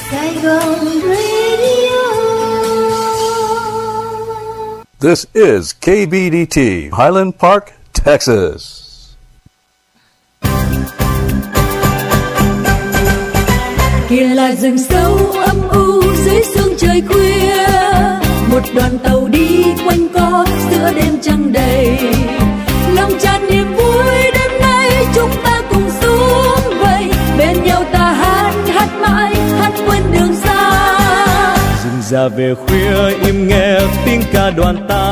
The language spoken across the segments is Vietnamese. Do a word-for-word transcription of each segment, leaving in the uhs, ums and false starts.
Saigon Radio. This is K B D T, Highland Park, Texas. Kia là rừng sâu âm u dưới sương trời khuya, một đoàn tàu đi quanh co giữa đêm trăng đầy, lòng tràn niềm vui đêm nay chúng ta cùng xuống vậy, bên nhau ta hát hát mãi hát quên đường xa. Rừng già về khuya im nghe tiếng ca đoàn ta,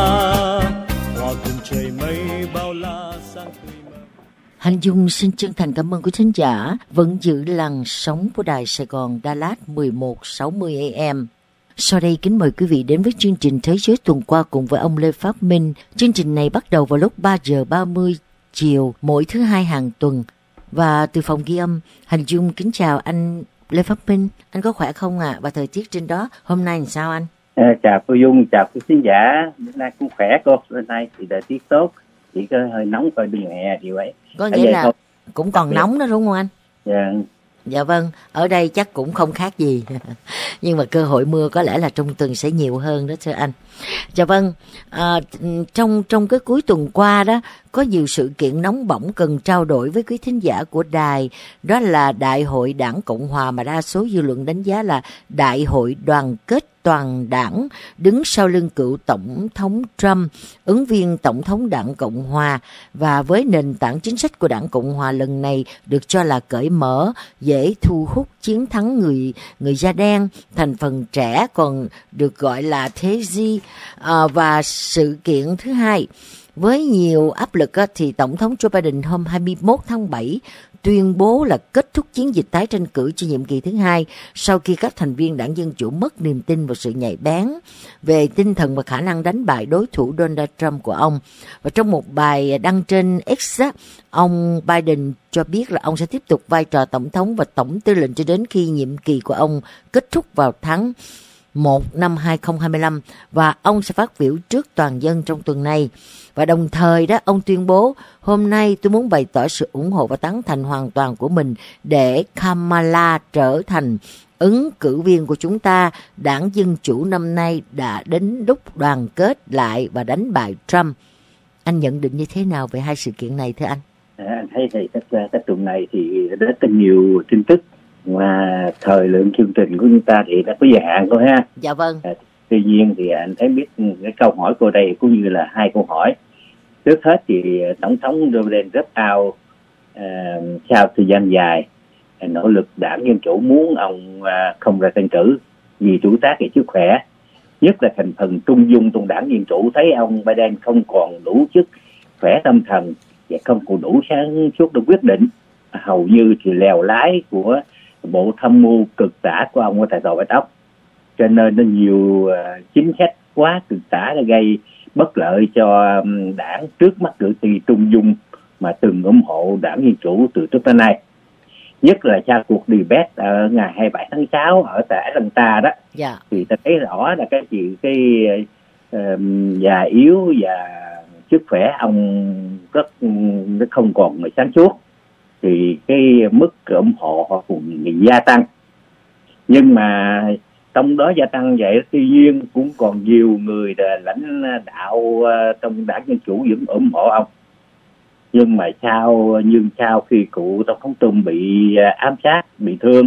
hòa cùng trời mây bao la sang tươi mơ. Hành Dung xin chân thành cảm ơn quý thính giả vẫn giữ làn sóng của đài Sài Gòn Đà Lạt mười một sáu mươi A M. Sau đây kính mời quý vị đến với chương trình Thế giới tuần qua cùng với ông Lê Pháp Minh. Chương trình này bắt đầu vào lúc ba giờ ba mươi chiều mỗi thứ hai hàng tuần. Và từ phòng ghi âm, Hành Dung kính chào anh Lê Pháp Minh. Anh có khỏe không ạ? À? Và thời tiết trên đó hôm nay làm sao anh? À, chào cô Dung, chào quý khán giả. Hôm nay cũng khỏe cô. Hôm nay thì thời tiết tốt, chỉ có hơi nóng thôi, đừng hè điều ấy. Có nghĩa là không? Cũng còn Đặc nóng đó đúng không anh? Dạ. Dạ vâng, ở đây chắc cũng không khác gì. Nhưng mà cơ hội mưa có lẽ là trong tuần sẽ nhiều hơn đó thưa anh. Dạ vâng, à, trong trong cái cuối tuần qua đó có nhiều sự kiện nóng bỏng cần trao đổi với quý thính giả của đài. Đó là Đại hội Đảng Cộng Hòa mà đa số dư luận đánh giá là Đại hội đoàn kết toàn đảng đứng sau lưng cựu Tổng thống Trump, ứng viên Tổng thống Đảng Cộng Hòa, và với nền tảng chính sách của Đảng Cộng Hòa lần này được cho là cởi mở, dễ thu hút chiến thắng người người da đen, thành phần trẻ còn được gọi là thế di. À, và sự kiện thứ hai, với nhiều áp lực á, thì Tổng thống Joe Biden hôm hai mươi mốt tháng bảy tuyên bố là kết thúc chiến dịch tái tranh cử cho nhiệm kỳ thứ hai sau khi các thành viên đảng Dân Chủ mất niềm tin vào sự nhạy bén về tinh thần và khả năng đánh bại đối thủ Donald Trump của ông. Và trong một bài đăng trên X, ông Biden cho biết là ông sẽ tiếp tục vai trò Tổng thống và Tổng tư lệnh cho đến khi nhiệm kỳ của ông kết thúc vào tháng một năm hai không hai lăm, và ông sẽ phát biểu trước toàn dân trong tuần này. Và đồng thời đó, ông tuyên bố hôm nay tôi muốn bày tỏ sự ủng hộ và tán thành hoàn toàn của mình để Kamala trở thành ứng cử viên của chúng ta. Đảng Dân Chủ năm nay đã đến lúc đoàn kết lại và đánh bại Trump. Anh nhận định như thế nào về hai sự kiện này thưa anh? À, anh thấy thì tất cả các tuần này thì rất là nhiều tin tức, mà thời lượng chương trình của chúng ta thì đã có giới hạn thôi ha. Dạ vâng. À, tuy nhiên thì anh thấy biết cái câu hỏi cô đây cũng như là hai câu hỏi. Trước hết thì Tổng thống Joe Biden rất cao à, sau thời gian dài nỗ lực Đảng Dân Chủ muốn ông à, không ra tranh cử vì tuổi tác và sức khỏe, nhất là thành phần trung dung trong Đảng Dân Chủ thấy ông Biden không còn đủ sức khỏe tâm thần và không còn đủ sáng suốt để quyết định, hầu như thì lèo lái của bộ tham mưu cực tả của ông ở tại Tòa Bạch Ốc, cho nên nó nhiều uh, chính sách quá cực tả đã gây bất lợi cho um, đảng trước mắt cử tri trung dung mà từng ủng hộ Đảng Dân Chủ từ trước đến nay, nhất là sau cuộc debate ở ngày hai mươi bảy tháng sáu ở tại Atlanta đó. Yeah. Thì ta thấy rõ là cái chuyện cái uh, già yếu và sức khỏe ông rất nó không còn người sáng suốt, thì cái mức ủng hộ họ cũng gia tăng. Nhưng mà trong đó gia tăng vậy, tuy nhiên cũng còn nhiều người lãnh đạo trong Đảng Dân Chủ vẫn ủng hộ ông. Nhưng mà sau nhưng sau khi cựu Tổng thống Trump bị ám sát, bị thương,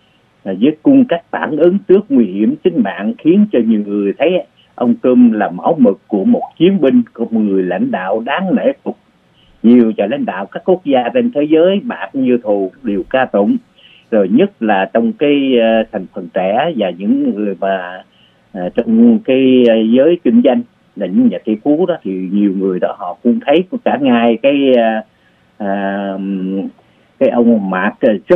với cung cách phản ứng trước nguy hiểm tính mạng khiến cho nhiều người thấy ông Trump là mẫu mực của một chiến binh, của một người lãnh đạo đáng nể phục. Nhiều nhà lãnh đạo các quốc gia trên thế giới bạc như thù đều ca tụng, rồi nhất là trong cái uh, thành phần trẻ và những người mà uh, trong cái uh, giới kinh doanh là những nhà tỷ phú đó, thì nhiều người đó họ cũng thấy cả ngay cái uh, uh, cái ông Mark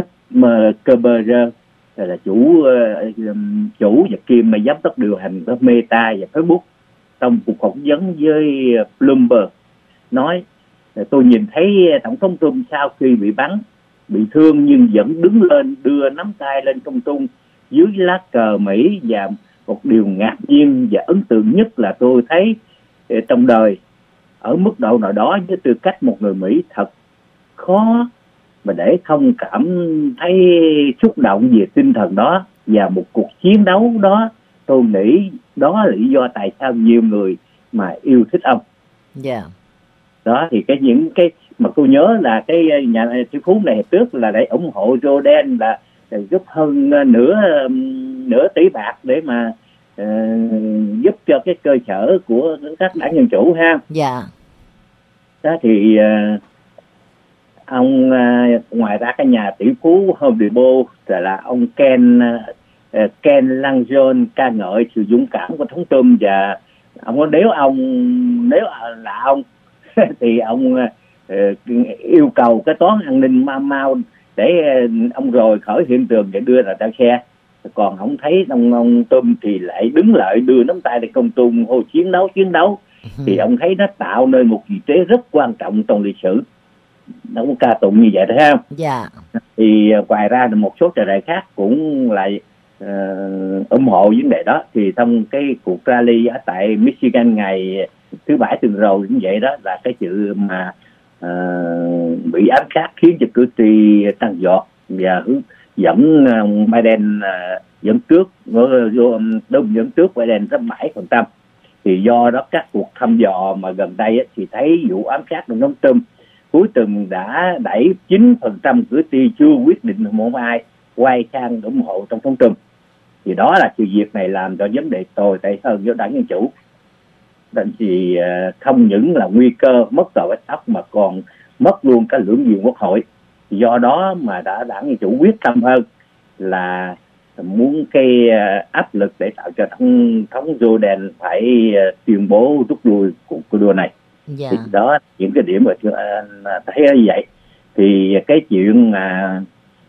Zuckerberg là chủ uh, chủ và kiêm giám đốc điều hành của Meta và Facebook, trong cuộc phỏng vấn với Bloomberg nói: tôi nhìn thấy Tổng thống Trump sau khi bị bắn, bị thương nhưng vẫn đứng lên đưa nắm tay lên không trung dưới lá cờ Mỹ, và một điều ngạc nhiên và ấn tượng nhất là tôi thấy trong đời ở mức độ nào đó với tư cách một người Mỹ thật khó mà để không cảm thấy xúc động về tinh thần đó. và một cuộc chiến đấu đó, tôi nghĩ đó là lý do tại sao nhiều người mà yêu thích ông. Yeah. Đó thì cái những cái mà tôi nhớ là cái nhà tỷ phú này trước là để ủng hộ Jordan là giúp hơn nửa nửa tỷ bạc để mà uh, giúp cho cái cơ sở của các đảng Dân Chủ ha. Dạ. Yeah. Đó thì uh, ông uh, ngoài ra cái nhà tỷ phú Home Depot là ông Ken uh, Ken Langone ca ngợi sự dũng cảm của thống Trump, và ông nếu ông nếu là ông thì ông uh, yêu cầu cái toán an ninh mau mau để uh, ông rồi khỏi hiện trường để đưa ra trả xe. Còn ông thấy ông ông Trump thì lại đứng lại đưa nắm tay để công tung hô chiến đấu chiến đấu thì ông thấy nó tạo nên một vị trí rất quan trọng trong lịch sử. Nó cũng ca tụng như vậy đó ha. Dạ. Thì ngoài ra một số trò đại khác cũng lại uh, ủng hộ vấn đề đó. Thì trong cái cuộc rally ở tại Michigan ngày thứ Bảy tuần rồi cũng vậy đó, là cái sự mà uh, bị ám sát khiến cho cử tri tăng giọt và hướng dẫn uh, Biden uh, dẫn trước đúng dẫn trước Biden rất bảy phần trăm. Thì do đó các cuộc thăm dò mà gần đây ấy, thì thấy vụ ám sát của ông Trump cuối tuần đã đẩy chín phần trăm cử tri chưa quyết định một ai quay sang ủng hộ tổng thống Trump. Thì đó là sự việc này làm cho vấn đề tồi tệ hơn cho đảng Dân Chủ. Nên thì không những là nguy cơ mất tòa bạch ốc mà còn mất luôn cả lưỡng viện quốc hội. Do đó mà đã đảng Dân Chủ quyết tâm hơn là muốn cái áp lực để tạo cho thống thống Jordan phải tuyên bố rút lui cuộc đua này. Yeah. Thì đó những cái điểm mà thấy như vậy. Thì cái chuyện mà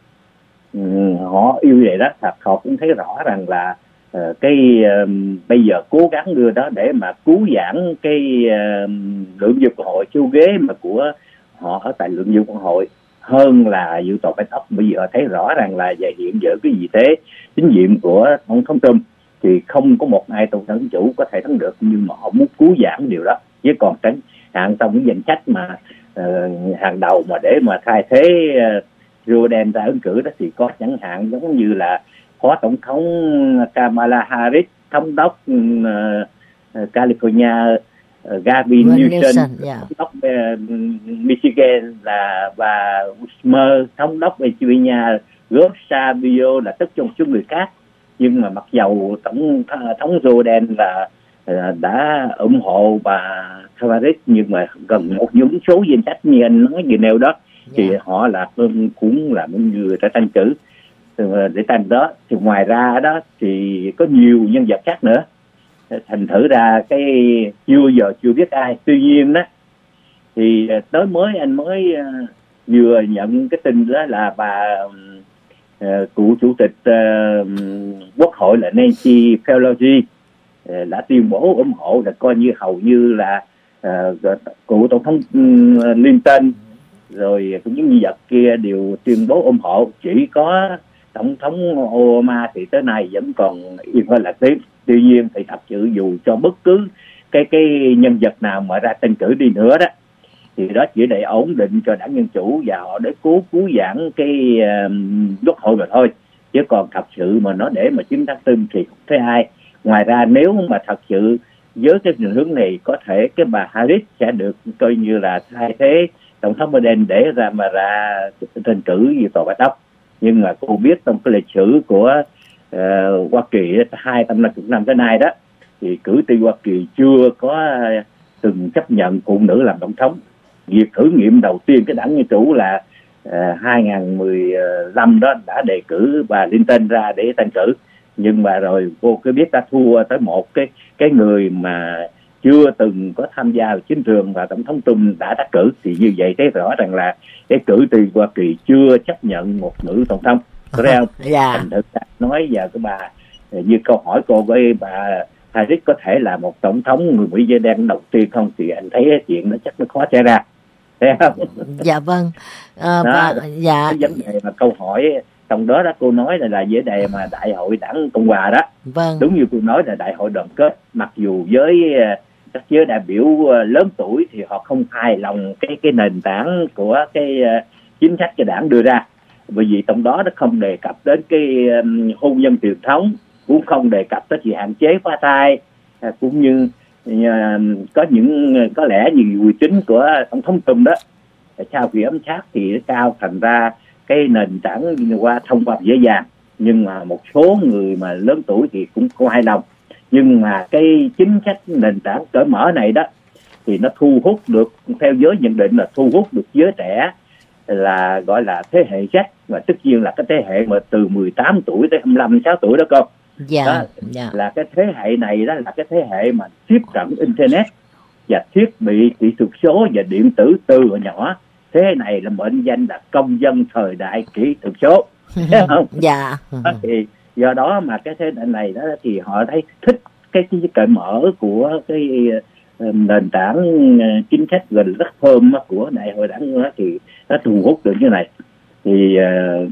um, họ yêu vậy đó, thật họ cũng thấy rõ rằng là uh, cái um, bây giờ cố gắng đưa đó để mà cứu vãn cái uh, lượng vực quốc hội siêu ghế mà của họ ở tại lượng vực quốc hội hơn là dự tòa bạch ốc. Bây giờ thấy rõ rằng là về hiện giờ cái vị thế chính nhiệm của tổng thống Trump thì không có một ai tổng thống chủ có thể thắng được, nhưng mà họ muốn cứu vãn điều đó. Với còn tránh hạng trong cái danh sách mà uh, hàng đầu mà để mà thay thế uh, Jordan ra ứng cử đó thì có chẳng hạn giống như là phó tổng thống Kamala Harris, thống đốc uh, uh, California uh, Gavin Newsom, yeah. thống đốc uh, Michigan là và Schumer, thống đốc Pennsylvania Rob Sabio là tất trong số người khác. Nhưng mà mặc dầu tổng thống Jordan là uh, đã ủng hộ bà Harris, nhưng mà gần một những số danh sách như anh nói gì nêu đó, yeah. thì họ là cũng là những người đã tranh cử để tranh đó. Thì ngoài ra đó thì có nhiều nhân vật khác nữa, thành thử ra cái chưa giờ chưa biết ai. Tuy nhiên đó thì tới mới anh mới uh, vừa nhận cái tin đó là bà uh, cựu chủ tịch uh, quốc hội là Nancy Pelosi uh, đã tuyên bố ủng hộ, là coi như hầu như là uh, cựu tổng thống uh, Clinton rồi cũng những nhân vật kia đều tuyên bố ủng hộ. Chỉ có tổng thống Obama thì tới nay vẫn còn yên hơi lạc tiếp. Tuy nhiên thì thật sự dù cho bất cứ cái cái nhân vật nào mà ra tranh cử đi nữa đó thì đó chỉ để ổn định cho đảng Dân Chủ và họ để cố cứu vãn cái quốc uh, hội mà thôi. Chứ còn thật sự mà nó để mà chiếm thắng tư thì không thấy ai. Ngoài ra nếu mà thật sự với cái định hướng này có thể cái bà Harris sẽ được coi như là thay thế tổng thống Biden để ra mà ra tranh cử về tòa bạch ốc. Nhưng mà cô biết trong cái lịch sử của uh, Hoa Kỳ hai trăm năm mươi năm tới nay đó thì cử tri Hoa Kỳ chưa có từng chấp nhận phụ nữ làm tổng thống. Việc thử nghiệm đầu tiên cái đảng Dân Chủ là uh, hai không một lăm đó đã đề cử bà Clinton ra để tranh cử, nhưng mà rồi cô cứ biết ta thua tới một cái cái người mà chưa từng có tham gia vào chính trường và tổng thống Trump đã đắc cử. Thì như vậy thấy rõ rằng là cái cử tri Hoa Kỳ chưa chấp nhận một nữ tổng thống, thấy không? Yeah. Thành thực nói giờ cái bà như câu hỏi cô với bà Harris có thể là một tổng thống người Mỹ da đen đầu tiên không, thì anh thấy chuyện nó chắc nó khó xảy ra, thấy không? Dạ vâng. À, đó, và, dạ. cái vấn đề mà câu hỏi trong đó đó cô nói là là vấn đề mà đại hội đảng Cộng hòa đó. Vâng. Đúng như cô nói là đại hội đoàn kết, mặc dù với các giới đại biểu lớn tuổi thì họ không hài lòng cái cái nền tảng của cái chính sách cho đảng đưa ra, bởi vì trong đó nó không đề cập đến cái um, hôn nhân truyền thống, cũng không đề cập tới sự hạn chế phá thai, à, cũng như uh, có những có lẽ nhiều quy chính của tổng thống Trump đó sau khi ấm sát thì nó cao, thành ra cái nền tảng qua thông qua dễ dàng, nhưng mà một số người mà lớn tuổi thì cũng không hài lòng. Nhưng mà cái chính sách nền tảng cởi mở này đó thì nó thu hút được, theo giới nhận định là thu hút được giới trẻ, là gọi là thế hệ Z, và tất nhiên là cái thế hệ mà từ mười tám tuổi tới hai mươi lăm, sáu tuổi đó con. Dạ, đó, dạ. Là cái thế hệ này đó là cái thế hệ mà tiếp cận internet và thiết bị kỹ thuật số và điện tử từ hồi nhỏ. Thế hệ này là mệnh danh là công dân thời đại kỹ thuật số, thấy không? Dạ. Đó, thì do đó mà cái thế hệ này đó thì họ thấy thích cái cái cởi mở của cái nền tảng chính sách gần rất thơm của đại hội đảng, thì nó thu hút được như này. Thì uh,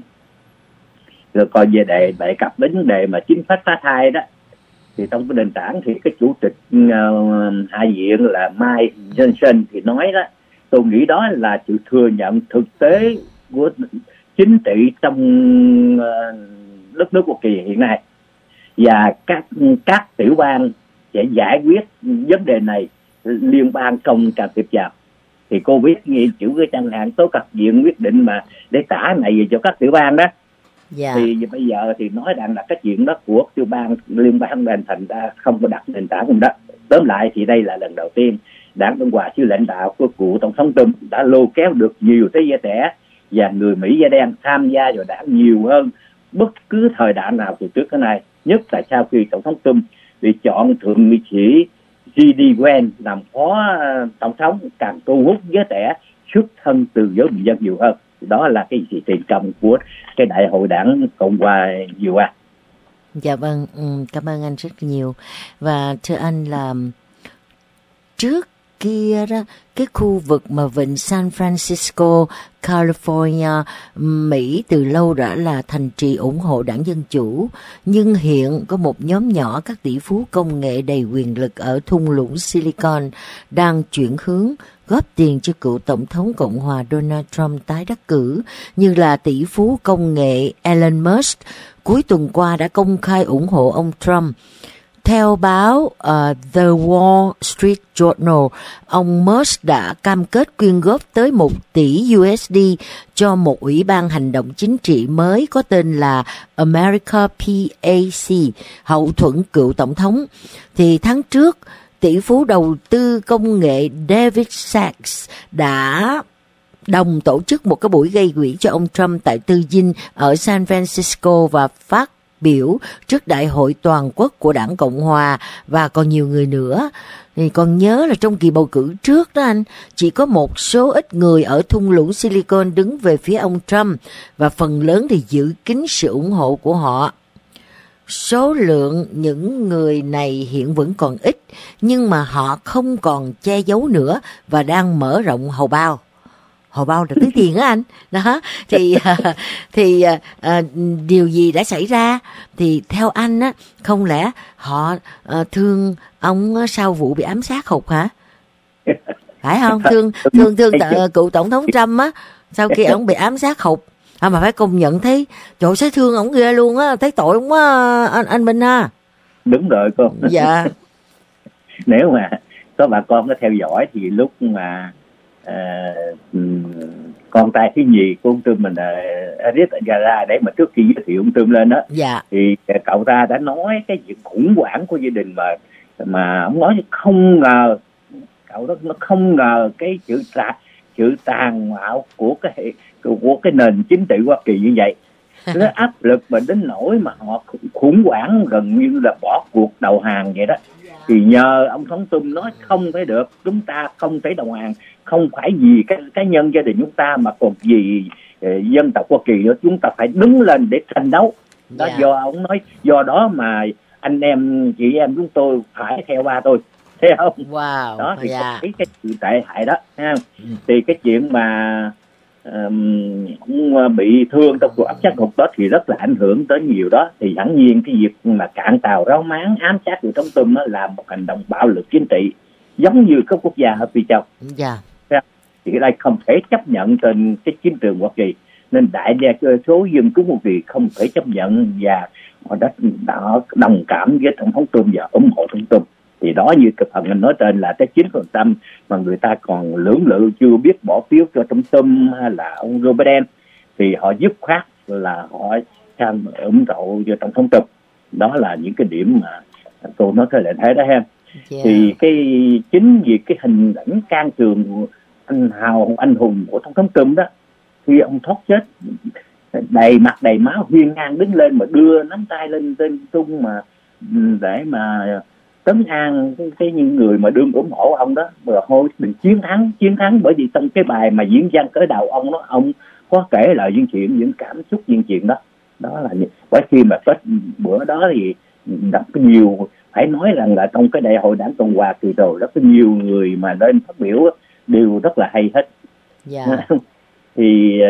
rồi còn về đề đề cập đến vấn đề mà chính sách phá thai đó, thì trong cái nền tảng thì cái chủ tịch uh, hạ viện là Mike Johnson thì nói đó, tôi nghĩ đó là sự thừa nhận thực tế của chính trị trong uh, đất nước Hoa Kỳ hiện nay, và các các tiểu bang sẽ giải quyết vấn đề này, liên bang không can thiệp vào. Thì cô biết như chữ cái chẳng hạn tố cấp viện quyết định mà để trả này về cho các tiểu bang đó. Yeah. Thì bây giờ thì nói rằng là cái chuyện đó của tiểu bang, liên bang nên thành ra không có đặt nền tảng trong đó. Tóm lại thì đây là lần đầu tiên đảng Cộng hòa dưới lãnh đạo của cựu tổng thống Trump đã lôi kéo được nhiều thế giới trẻ và người Mỹ da đen tham gia vào đảng nhiều hơn bất cứ thời đại nào từ trước tới nay, nhất là sau khi tổng thống Trump bị chọn thượng nghị sĩ giê đê Vance làm phó tổng thống, càng thu hút giới trẻ xuất thân từ giới bình dân nhiều hơn. Đó là cái sự thành công của cái đại hội đảng Cộng hòa vừa qua. Dạ vâng, cảm ơn anh rất nhiều. Và thưa anh là trước kia đó, cái khu vực mà vịnh San Francisco, California, Mỹ từ lâu đã là thành trì ủng hộ đảng Dân Chủ, nhưng hiện có một nhóm nhỏ các tỷ phú công nghệ đầy quyền lực ở thung lũng Silicon đang chuyển hướng góp tiền cho cựu Tổng thống Cộng hòa Donald Trump tái đắc cử, như là tỷ phú công nghệ Elon Musk cuối tuần qua đã công khai ủng hộ ông Trump. Theo báo uh, The Wall Street Journal, ông Musk đã cam kết quyên góp tới một tỷ u ét đê cho một ủy ban hành động chính trị mới có tên là America pê a xê, hậu thuẫn cựu tổng thống. Thì tháng trước, tỷ phú đầu tư công nghệ David Sacks đã đồng tổ chức một cái buổi gây quỹ cho ông Trump tại tư dinh ở San Francisco và phát biểu trước đại hội toàn quốc của đảng Cộng hòa và còn nhiều người nữa. Thì còn nhớ là trong kỳ bầu cử trước đó anh, chỉ có một số ít người ở thung lũng Silicon đứng về phía ông Trump và phần lớn thì giữ kín sự ủng hộ của họ. Số lượng những người này hiện vẫn còn ít, nhưng mà họ không còn che giấu nữa và đang mở rộng hầu bao. Hầu bao được tới tiền á anh. Đó, thì thì à, điều gì đã xảy ra? Thì theo anh á, không lẽ họ à, thương ông sau vụ bị ám sát hụt hả? Phải không? Thương thương thương t- cựu tổng thống Trump á, sau khi ông bị ám sát hụt. À, mà phải công nhận thấy trời sẽ thương ổng ghê luôn á, thấy tội ổng quá anh anh Minh ha. Đúng rồi con. Dạ. Nếu mà có bà con có theo dõi thì lúc mà uh, con trai thứ nhì của ông Trump mình là Eric Gara, để mà trước khi giới thiệu ông Trump lên đó, dạ, thì cậu ta đã nói cái chuyện khủng hoảng của gia đình mà mà ông nói không ngờ, cậu đó nó không ngờ cái sự tàn sự tàn bạo của cái của cái nền chính trị Hoa Kỳ như vậy. Nó áp lực mà đến nỗi mà họ khủng hoảng gần như là bỏ cuộc đầu hàng vậy đó. Thì nhờ ông thống Trump nói không phải được, chúng ta không thể đầu hàng, không phải vì cái cá nhân gia đình chúng ta mà còn vì uh, dân tộc Hoa Kỳ nữa, chúng ta phải đứng lên để tranh đấu. Đó, yeah. Do ông nói do đó mà anh em chị em chúng tôi phải theo ba tôi, thấy không? Wow. Đó thì yeah. có cái cái sự tệ hại đó, thấy không? Ừ. Thì cái chuyện mà Um, bị thương trong cuộc ám sát hụt đó thì rất là ảnh hưởng tới nhiều đó. Thì hẳn nhiên cái việc mà cạn tàu ráo máng ám sát của thống Trump đó là một hành động bạo lực chính trị giống như các quốc gia ở Phi Châu. Yeah. Thì cái đây không thể chấp nhận trên cái chiến trường Hoa Kỳ. nên đại đa số dân chúng Hoa Kỳ không thể chấp nhận và họ đã, đã đồng cảm với tổng thống Trump và ủng hộ tổng thống Trump. Thì đó như cái phần anh nói trên là tới chín phần trăm mà người ta còn lưỡng lự chưa biết bỏ phiếu cho tổng thống Trump hay là ông Joe Biden, thì họ dứt khoát là họ sang ủng hộ cho tổng thống Trump. Đó là những cái điểm mà tôi nói thế là thế đó ha. Yeah. Thì cái chính vì cái hình ảnh can trường anh hào anh hùng của tổng thống Trump đó, khi ông thoát chết đầy mặt đầy máu hiên ngang đứng lên mà đưa nắm tay lên trên tung mà để mà trấn an cái, cái những người mà đương ủng hộ ông đó, mà thôi mình chiến thắng chiến thắng bởi vì trong cái bài mà diễn văn cởi đầu ông đó, ông có kể lại những chuyện, những cảm xúc những chuyện đó. Đó là bởi khi mà kết bữa đó thì đọc nhiều, phải nói rằng là trong cái đại hội đảng Cộng hòa kỳ rồi rất nhiều người mà lên phát biểu đều rất là hay hết. Yeah. Thì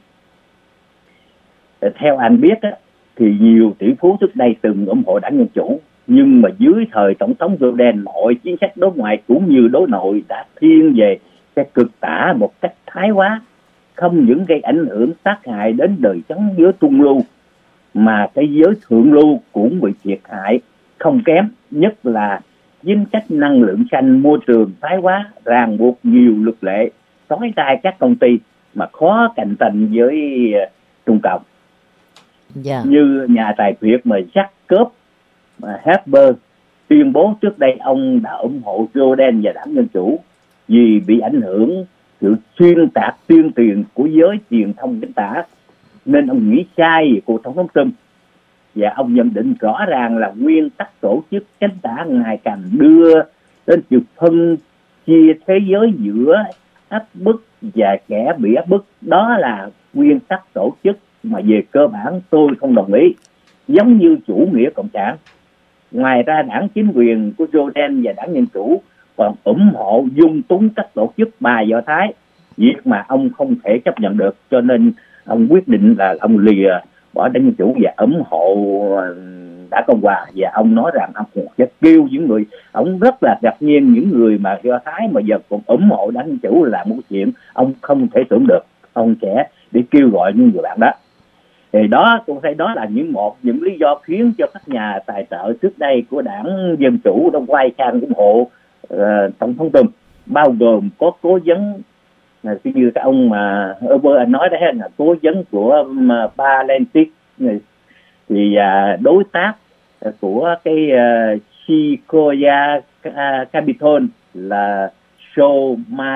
uh, theo anh biết á, thì nhiều tỷ phú trước đây từng ủng hộ đảng Dân Chủ, nhưng mà dưới thời tổng thống Joe Biden, mọi chính sách đối ngoại cũng như đối nội đã thiên về cái cực tả một cách thái quá, không những gây ảnh hưởng tác hại đến đời sống giới trung lưu, mà cái giới thượng lưu cũng bị thiệt hại không kém. Nhất là chính sách năng lượng xanh, môi trường thái quá, ràng buộc nhiều luật lệ, trói tay các công ty mà khó cạnh tranh với Trung Cộng. Yeah. Như nhà tài phiệt mà Jacob Harper tuyên bố trước đây ông đã ủng hộ Joe Biden và đảng Dân Chủ vì bị ảnh hưởng sự xuyên tạc tuyên truyền của giới truyền thông chính tả, nên ông nghĩ sai về cuộc tổng thống Trump. Và ông nhận định rõ ràng là nguyên tắc tổ chức cánh tả ngày càng đưa đến sự phân chia thế giới giữa áp bức và kẻ bị áp bức. Đó là nguyên tắc tổ chức mà về cơ bản tôi không đồng ý, giống như chủ nghĩa cộng sản. Ngoài ra đảng chính quyền của Joe Biden và đảng Dân Chủ còn ủng hộ dung túng các tổ chức bài Do Thái, việc mà ông không thể chấp nhận được, cho nên ông quyết định là ông lìa bỏ đảng Dân Chủ và ủng hộ đảng Cộng hòa. Và ông nói rằng ông sẽ kêu những người, ông rất là ngạc nhiên những người mà Do Thái mà giờ cũng ủng hộ đảng Dân Chủ là một chuyện ông không thể tưởng được. Ông sẽ để kêu gọi những người bạn đó. Thì đó tôi thấy đó là những một những lý do khiến cho các nhà tài trợ trước đây của đảng Dân Chủ đã quay sang ủng hộ uh, tổng thống Trump, bao gồm có cố vấn là như cái ông mà Uber anh nói đấy, là cố vấn của Palantir, thì uh, đối tác của cái uh, Sequoia uh, Capital là Joe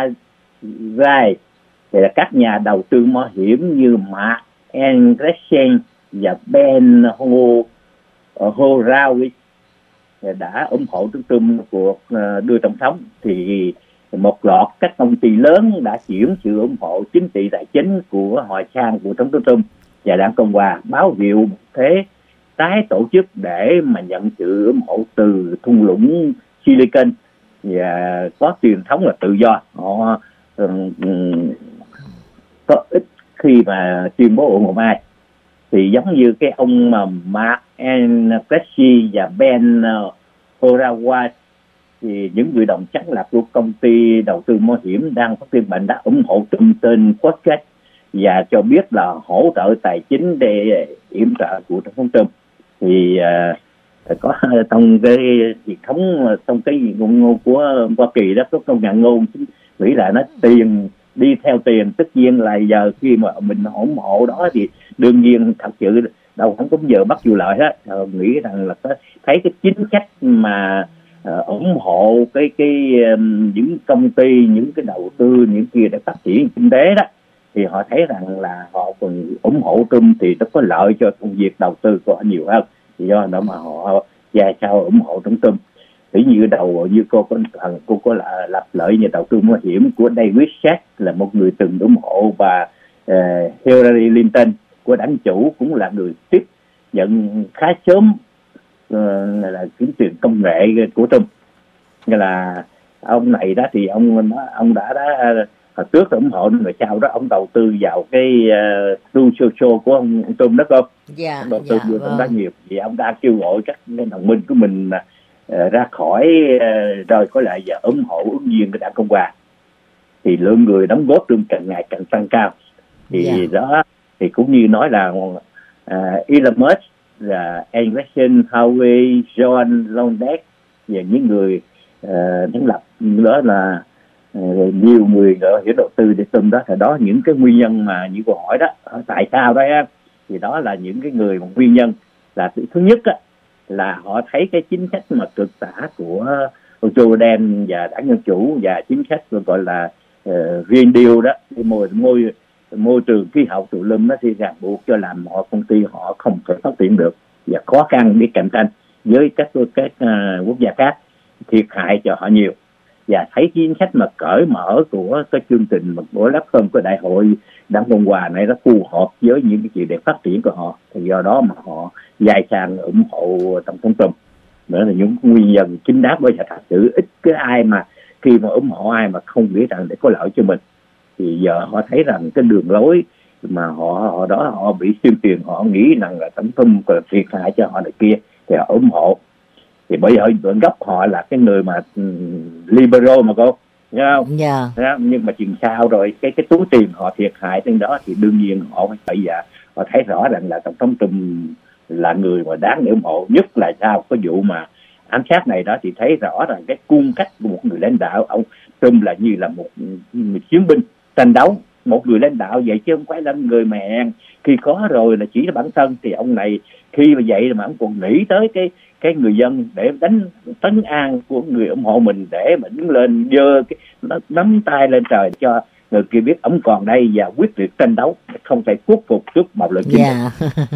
Mazai, thì là các nhà đầu tư mạo hiểm như Mark Andreessen và Ben Horowitz đã ủng hộ Tổng thống cuộc đưa tổng thống. Thì một loạt các công ty lớn đã chuyển sự ủng hộ chính trị tài chính của họ sang của Tổng thống Trump và đảng Cộng hòa, báo hiệu thế tái tổ chức để mà nhận sự ủng hộ từ thung lũng Silicon và có truyền thống là tự do. Họ um, có ít khi mà tuyên bố ủng hộ ai. Thì giống như cái ông mà Mark Andreessen và Ben Horowitz, thì những người đồng sáng lập của công ty đầu tư mạo hiểm đang phát triển bệnh đã ủng hộ Trump tên podcast và cho biết là hỗ trợ tài chính để yểm trợ của tổng thống Trump. Thì uh, có trong cái truyền thống, trong cái ngôn ngôn của Hoa Kỳ đó, có công nhận ngôn nghĩ là nó tiền đi theo tiền, tất nhiên là giờ khi mà mình ủng hộ đó thì đương nhiên thật sự đâu không có giờ bắt vụ lợi hết. Ờ, nghĩ rằng là có, thấy cái chính sách mà uh, ủng hộ cái cái um, những công ty, những cái đầu tư những kia để phát triển kinh tế đó, thì họ thấy rằng là họ còn ủng hộ Trump thì nó có lợi cho công việc đầu tư của họ nhiều hơn, thì do đó mà họ ra sao ủng hộ Trump. Thì như đầu như cô có thằng cô có là lập lợi nhà đầu tư mạo hiểm của David Sachs, là một người từng ủng hộ, và uh, Hillary Clinton của đảng Chủ cũng là người tiếp nhận khá sớm uh, là kiếm tiền công nghệ của Trump. Như là ông này đó thì ông ông đã đã hồi trước ủng hộ, người sau đó ông đầu tư vào cái uh, show của ông, ông Trump đó không? Dạ. Ông đầu tư yeah, vâng. Ông nhiều, vì ông đã kêu gọi các đồng minh của mình uh, ra khỏi uh, rời có lại và ủng hộ ứng viên của đảng Cộng hòa. Thì lượng người đóng góp Trump càng ngày càng tăng cao. Thì yeah. đó thì thì cũng như nói là uh, Elon Musk, là Anderson, Howey, John Longdeck và những người uh, thành lập đó là uh, nhiều người hiểu đầu tư để tung đó. Thì đó những cái nguyên nhân mà những câu hỏi đó tại sao đó á, thì đó là những cái người mà nguyên nhân là thứ nhất á, là họ thấy cái chính sách mà cực tả của ông Joe Biden và đảng Dân Chủ và chính sách gọi là uh, Green Deal đó, cái môi môi môi trường khí hậu tùm lum nó thì ràng buộc cho làm mọi công ty họ không thể phát triển được và khó khăn để cạnh tranh với các các uh, quốc gia khác, thiệt hại cho họ nhiều. Và thấy chính sách mà cởi mở của cái chương trình của lớp hơn của đại hội đảng Cộng hòa này nó phù hợp với những cái chuyện để phát triển của họ, thì do đó mà họ dai sang ủng hộ tổng thống Trump. Đó là những nguyên nhân chính đáng, bởi vì thật sự ít cái ai mà khi mà ủng hộ ai mà không nghĩ rằng để có lợi cho mình. Thì giờ họ thấy rằng cái đường lối mà họ họ đó họ bị tuyên truyền, họ nghĩ rằng là tổng thống thiệt hại cho họ này kia thì họ ủng hộ. Thì bởi vì họ gốc họ là cái người mà um, liberal mà cô, nghe không? Yeah. Đó, nhưng mà chừng sao rồi cái cái túi tiền họ thiệt hại trên đó thì đương nhiên họ phải bây giờ họ thấy rõ rằng là tổng thống Trump là người mà đáng để ủng hộ nhất. Là sao cái vụ mà ám sát này đó thì thấy rõ rằng cái cung cách của một người lãnh đạo, ông Trump là như là một, một chiến binh tranh đấu, một người lãnh đạo vậy chứ không phải là người mà hèn khi có rồi là chỉ là bản thân. Thì ông này khi mà vậy mà ông còn nghĩ tới cái cái người dân để đánh tấn an của người ủng hộ mình, để mà đứng lên giơ cái nắm tay lên trời cho người kia biết ông còn đây và quyết liệt tranh đấu, không thể khuất phục trước bạo lực. Dạ.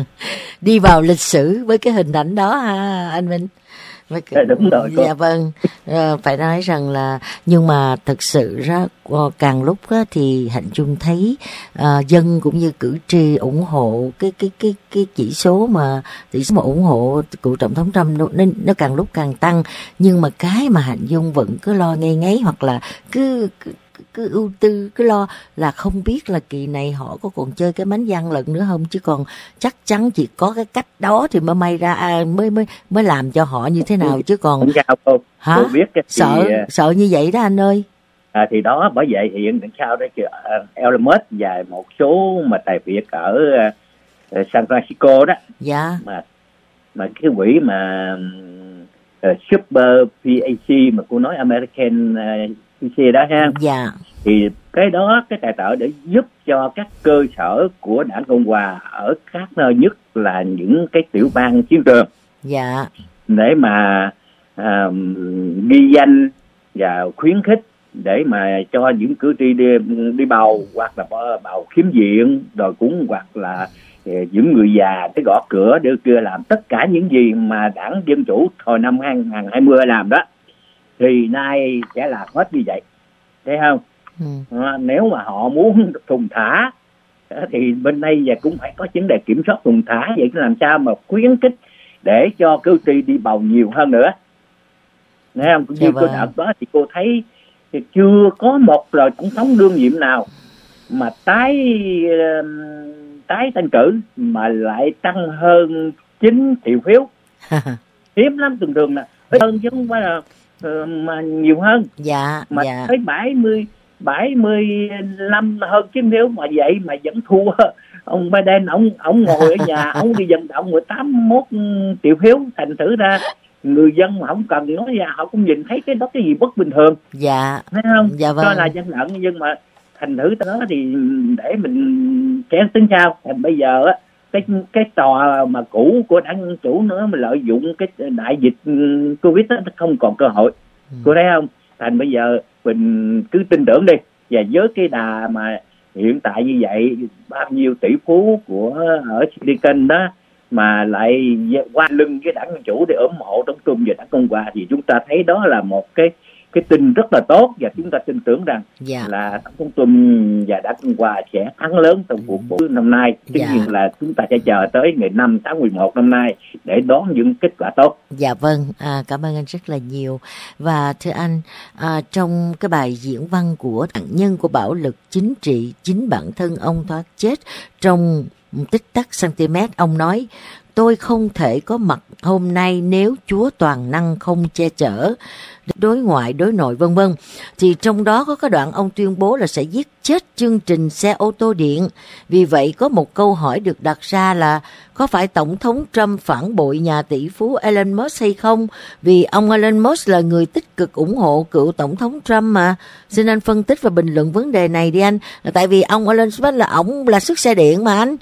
Đi vào lịch sử với cái hình ảnh đó ha anh Minh. Cái... đúng rồi. Dạ vâng, à, phải nói rằng là nhưng mà thực sự ra càng lúc á, thì Hạnh Chung thấy à, dân cũng như cử tri ủng hộ cái cái cái cái chỉ số mà chỉ số mà ủng hộ cựu tổng thống Trump nó, nó càng lúc càng tăng. Nhưng mà cái mà Hạnh Dung vẫn cứ lo ngây ngáy hoặc là cứ, cứ cứ ưu tư cứ lo là không biết là kỳ này họ có còn chơi cái bánh gian lận nữa không, chứ còn chắc chắn chỉ có cái cách đó thì mới may ra à, mới mới mới làm cho họ như thế nào, chứ còn không sao cô. Hả? Cô biết cái sợ thì, sợ như vậy đó anh ơi. À, thì đó bởi vậy hiện đằng sau đó uh, Elon Musk và một số mà tài phiệt ở uh, San Francisco đó, dạ, mà mà cái quỹ mà uh, Super pê a xê mà cô nói American uh, pê xê đó ha, dạ, thì cái đó cái tài trợ để giúp cho các cơ sở của đảng Cộng hòa ở các nơi, nhất là những cái tiểu bang chiến trường, dạ, để mà uh, ghi danh và khuyến khích để mà cho những cử tri đi, đi bầu hoặc là bầu khiếm diện, rồi cũng hoặc là những người già cái gõ cửa đưa kia làm tất cả những gì mà đảng Dân Chủ hồi năm hai không hai không làm đó, thì nay sẽ làm hết như vậy, thấy không? Ừ. À, nếu mà họ muốn thùng thả thì bên đây giờ cũng phải có vấn đề kiểm soát thùng thả, vậy làm sao mà khuyến khích để cho cử tri đi bầu nhiều hơn nữa, thấy không? Cũng như cô đợt đó thì cô thấy thì chưa có một lời tổng thống đương nhiệm nào mà tái tái tranh cử mà lại tăng hơn chín triệu phiếu. Hiếm lắm, thường thường là ít hơn chứ không phải là uh, mà nhiều hơn. Dạ, mà dạ. tới bảy mươi bảy mươi lăm hơn chín phiếu mà vậy mà vẫn thua ông Biden. Ông ông ngồi ở nhà ông đi vận động mười tám mốt triệu phiếu, thành thử ra người dân mà không cần nói ra họ cũng nhìn thấy cái đó cái gì bất bình thường. Dạ, thấy không? Dạ vâng. Đó là dân lận, nhưng mà thành thử đó thì để mình chén tính sao. Thì bây giờ á cái cái trò mà cũ của đảng Dân Chủ nữa mà lợi dụng cái đại dịch Covid đó, nó không còn cơ hội. Ừ. Cô thấy không? Thành bây giờ mình cứ tin tưởng đi, và với cái đà mà hiện tại như vậy, bao nhiêu tỷ phú của ở Silicon đó mà lại qua lưng với đảng Dân Chủ để ủng hộ Tổng Trung và đảng Cộng hòa, thì chúng ta thấy đó là một cái cái tin rất là tốt, và chúng ta tin tưởng rằng dạ. là Tổng Trung và đảng Cộng hòa sẽ thắng lớn trong cuộc bầu cử năm nay. Tất nhiên dạ. là chúng ta sẽ chờ tới ngày năm tháng mười một năm nay để đón những kết quả tốt. Dạ vâng, à, cảm ơn anh rất là nhiều. Và thưa anh, à, trong cái bài diễn văn của nạn nhân của bạo lực chính trị, chính bản thân ông thoát chết trong tích tắc cm, ông nói: tôi không thể có mặt hôm nay nếu Chúa toàn năng không che chở, đối ngoại, đối nội vân vân, thì trong đó có cái đoạn ông tuyên bố là sẽ giết chết chương trình xe ô tô điện. Vì vậy có một câu hỏi được đặt ra là có phải Tổng thống Trump phản bội nhà tỷ phú Elon Musk hay không? Vì ông Elon Musk là người tích cực ủng hộ cựu Tổng thống Trump mà. Xin anh phân tích và bình luận vấn đề này đi anh. Tại vì ông Elon Musk là ổng là xuất xe điện mà anh.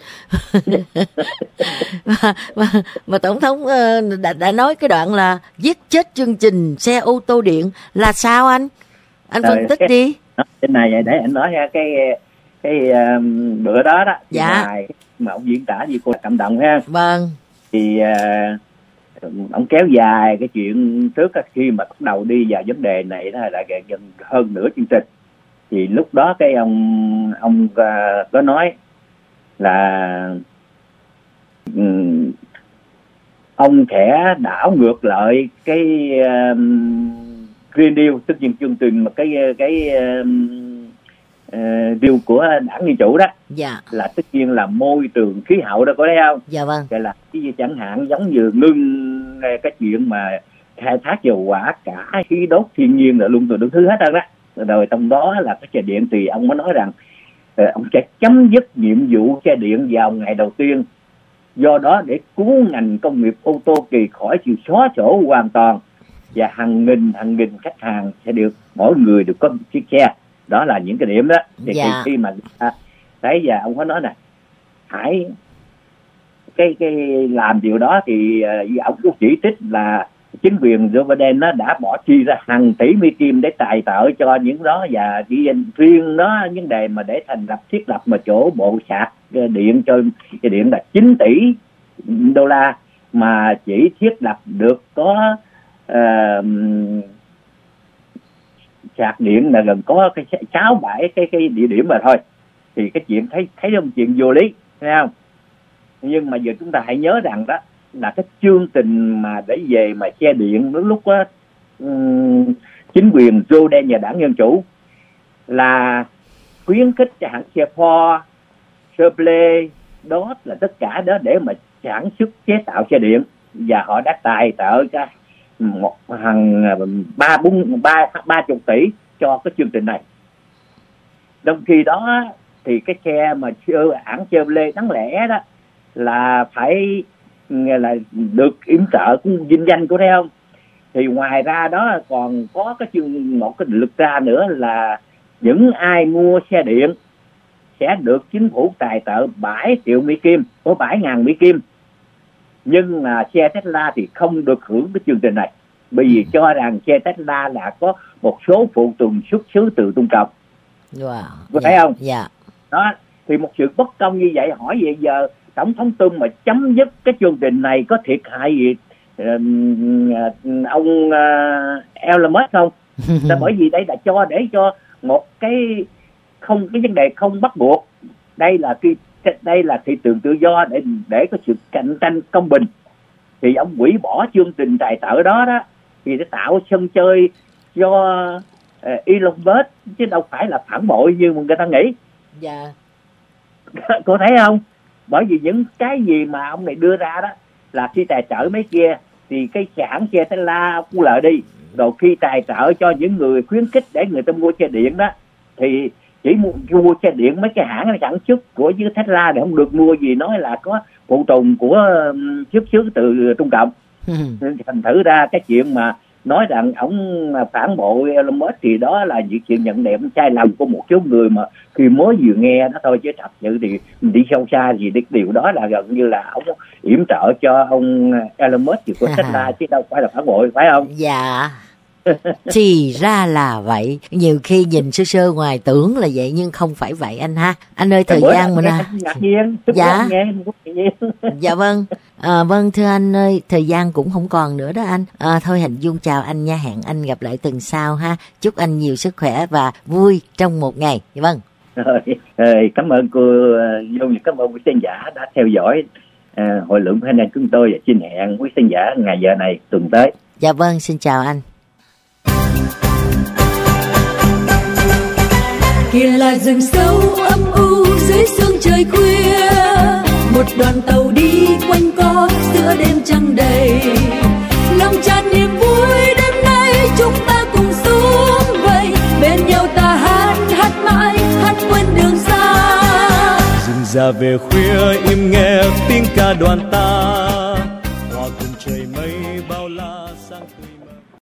mà, mà, mà Tổng thống uh, đã, đã nói cái đoạn là giết chết chương trình xe ô tô điện là sao anh? Anh phân tích cái, đi. Cái này để anh nói ra cái cái um, bữa đó đó. Dạ. Ngoài mà ông diễn tả gì cô cảm động ha. Vâng. Thì uh, ông kéo dài cái chuyện trước khi mà bắt đầu đi vào vấn đề này đó là gần hơn nửa chương trình. Thì lúc đó cái ông ông uh, có nói là um, ông sẽ đảo ngược lại cái uh, Green Deal, tức là chương trình mà cái cái uh, uh, deal của đảng Dân Chủ đó. Dạ. Là tất nhiên là môi trường khí hậu đó, có thấy không? Dạ vâng. Thì là cái chẳng hạn giống như ngưng cái chuyện mà khai thác dầu hỏa, cả khí đốt thiên nhiên là luôn từ đủ thứ hết trơn đó. Rồi trong đó là cái xe điện thì ông mới nói rằng uh, ông sẽ chấm dứt nhiệm vụ xe điện vào ngày đầu tiên. Do đó để cứu ngành công nghiệp ô tô kỳ khỏi sự xóa sổ hoàn toàn, và hàng nghìn hàng nghìn khách hàng sẽ được, mỗi người được có một chiếc xe. Đó là những cái điểm đó. Thì dạ. khi mà à, đấy, và ông có nói này, hãy cái cái làm điều đó thì uh, ông cũng chỉ trích là chính quyền Joe Biden nó đã bỏ chi ra hàng tỷ Mỹ Kim để tài trợ cho những đó, và chỉ dành riêng nó vấn đề mà để thành lập thiết lập mà chỗ bộ sạc điện cho cái điện là chín tỷ đô la, mà chỉ thiết lập được có uh, sạc điện là gần có cái sáu bảy cái cái địa điểm mà thôi. Thì cái chuyện thấy thấy không, chuyện vô lý, thấy không? Nhưng mà giờ chúng ta hãy nhớ rằng đó là cái chương trình mà để về mà xe điện lúc lúc đó, um, chính quyền Joe Biden và đảng Dân Chủ là khuyến khích cho hãng xe Ford, Chevrolet, đó là tất cả đó để mà sản xuất chế tạo xe điện, và họ đã tài trợ cho một hàng ba bốn ba ba chục tỷ cho cái chương trình này. Trong khi đó thì cái xe mà hãng Chevrolet đáng lẽ đó là phải là được yểm trợ cũng vinh danh, của thấy không? Thì ngoài ra đó còn có cái chương một cái lực ra nữa là những ai mua xe điện sẽ được chính phủ tài trợ bảy triệu Mỹ Kim, có bảy ngàn Mỹ Kim. Nhưng mà xe Tesla thì không được hưởng cái chương trình này, bởi vì cho rằng xe Tesla là có một số phụ tùng xuất xứ từ Trung Cộng. Wow. Có thấy không? Dạ. Đó, thì một sự bất công như vậy, hỏi vậy giờ Tổng thống Trump mà chấm dứt cái chương trình này có thiệt hại gì uh, ông uh, Elon Musk không? Bởi vì đây là cho để cho một cái không cái vấn đề không bắt buộc. Đây là cái đây là thị trường tự do để để có sự cạnh tranh công bình. Thì ông hủy bỏ chương trình tài trợ đó đó thì để tạo sân chơi cho uh, Elon Musk, chứ đâu phải là phản bội như người ta nghĩ. Dạ. Cô thấy không? Bởi vì những cái gì mà ông này đưa ra đó là khi tài trợ mấy kia thì cái hãng xe Tesla cũng lợi đi. Rồi khi tài trợ cho những người khuyến khích để người ta mua xe điện đó thì chỉ mua, mua xe điện mấy cái hãng sản xuất của dưới Tesla để không được mua gì nói là có phụ tùng của um, xuất xứ từ Trung Cộng. Thành thử ra cái chuyện mà nói rằng ông phản bội Elon Musk thì đó là những chuyện nhận định sai lầm của một số người mà khi mới vừa nghe đó thôi, chứ thật sự thì mình đi sâu xa gì điều đó là gần như là ông yểm trợ cho ông Elon Musk thì của Tesla chứ đâu phải là phản bội, phải không? Dạ. Thì ra là vậy. Nhiều khi nhìn sơ sơ ngoài tưởng là vậy nhưng không phải vậy anh ha. Anh ơi, thời gian mình à. Ngạc nhiên. Dạ. Dạ vâng. À, vâng thưa anh ơi, thời gian cũng không còn nữa đó anh. À, thôi Hạnh Dung chào anh nha, hẹn anh gặp lại tuần sau ha. Chúc anh nhiều sức khỏe và vui trong một ngày. Dạ vâng. Rồi, cảm ơn cô Dung, cảm ơn quý khán giả đã theo dõi à, hội lượng của anh em chúng tôi, và xin hẹn quý khán giả ngày giờ này tuần tới. Dạ vâng, xin chào anh. Kia là rừng sâu âm u dưới sương trời khuya, một đoàn tàu đi quanh co giữa đêm trăng đầy. Lòng tràn niềm vui đêm nay chúng ta cùng sum vầy, bên nhau ta hát hát mãi hát quên đường xa. Rừng già về khuya im nghe tiếng ca đoàn ta, hòa cùng trời mây bao la sang tươi.